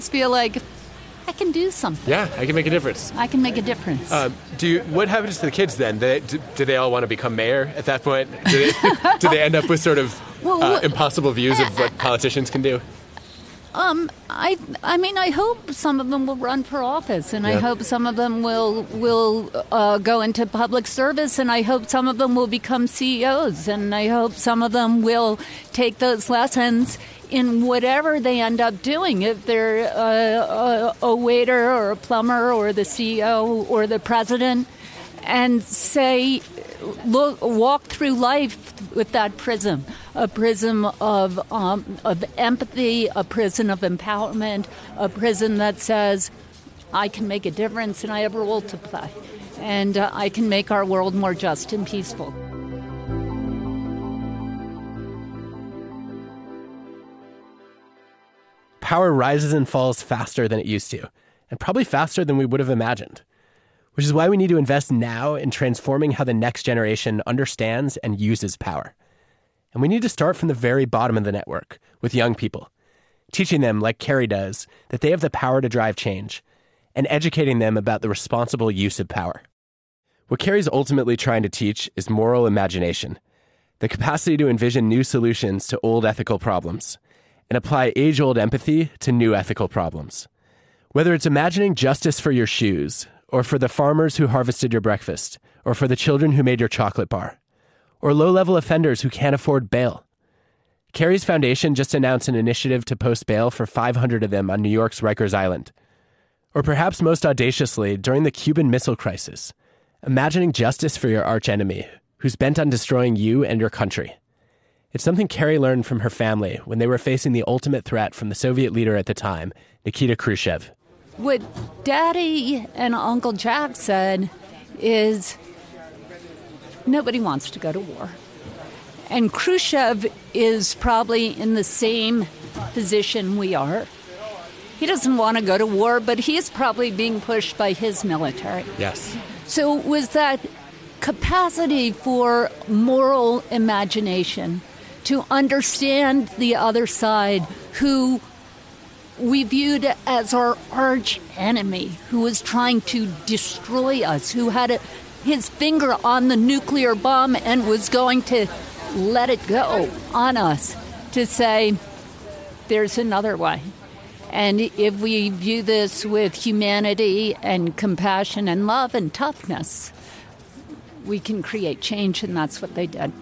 feel like I can do something. Yeah, I can make a difference. I can make a difference. What happens to the kids then? Do they all want to become mayor at that point? Do they end up with sort of impossible views of what politicians can do? I hope some of them will run for office, and I hope some of them will go into public service, and I hope some of them will become CEOs, and I hope some of them will take those lessons in whatever they end up doing. If they're a waiter or a plumber or the CEO or the president, and say, walk through life with that prism, a prism of empathy, a prism of empowerment, a prism that says, I can make a difference and I have a role to play, and I can make our world more just and peaceful. Power rises and falls faster than it used to, and probably faster than we would have imagined. Which is why we need to invest now in transforming how the next generation understands and uses power. And we need to start from the very bottom of the network, with young people, teaching them, like Carrie does, that they have the power to drive change, and educating them about the responsible use of power. What Carrie's ultimately trying to teach is moral imagination, the capacity to envision new solutions to old ethical problems, and apply age-old empathy to new ethical problems. Whether it's imagining justice for your shoes, or for the farmers who harvested your breakfast, or for the children who made your chocolate bar, or low-level offenders who can't afford bail. Carrie's Foundation just announced an initiative to post bail for 500 of them on New York's Rikers Island. Or perhaps most audaciously, during the Cuban Missile Crisis, imagining justice for your archenemy, who's bent on destroying you and your country. It's something Carrie learned from her family when they were facing the ultimate threat from the Soviet leader at the time, Nikita Khrushchev. What Daddy and Uncle Jack said is nobody wants to go to war. And Khrushchev is probably in the same position we are. He doesn't want to go to war, but he's probably being pushed by his military. Yes. So it was that capacity for moral imagination to understand the other side, who we viewed as our arch enemy, who was trying to destroy us, who had his finger on the nuclear bomb and was going to let it go on us, to say, there's another way. And if we view this with humanity and compassion and love and toughness, we can create change, and that's what they did.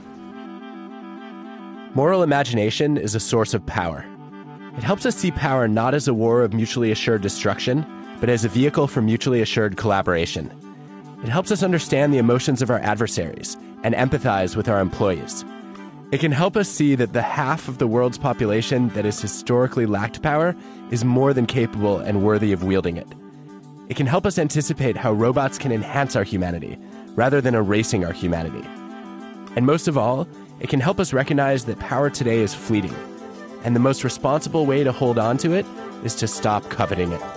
Moral imagination is a source of power. It helps us see power not as a war of mutually assured destruction, but as a vehicle for mutually assured collaboration. It helps us understand the emotions of our adversaries and empathize with our employees. It can help us see that the half of the world's population that has historically lacked power is more than capable and worthy of wielding it. It can help us anticipate how robots can enhance our humanity rather than erasing our humanity. And most of all, it can help us recognize that power today is fleeting, and the most responsible way to hold on to it is to stop coveting it.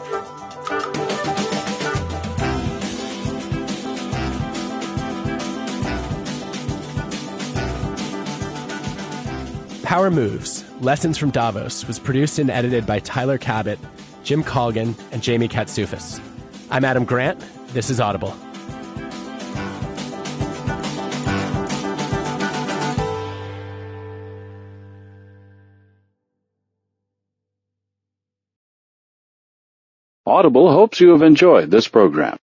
Power Moves, Lessons from Davos was produced and edited by Tyler Cabot, Jim Colgan, and Jamie Katsouphis. I'm Adam Grant. This is Audible. Audible hopes you have enjoyed this program.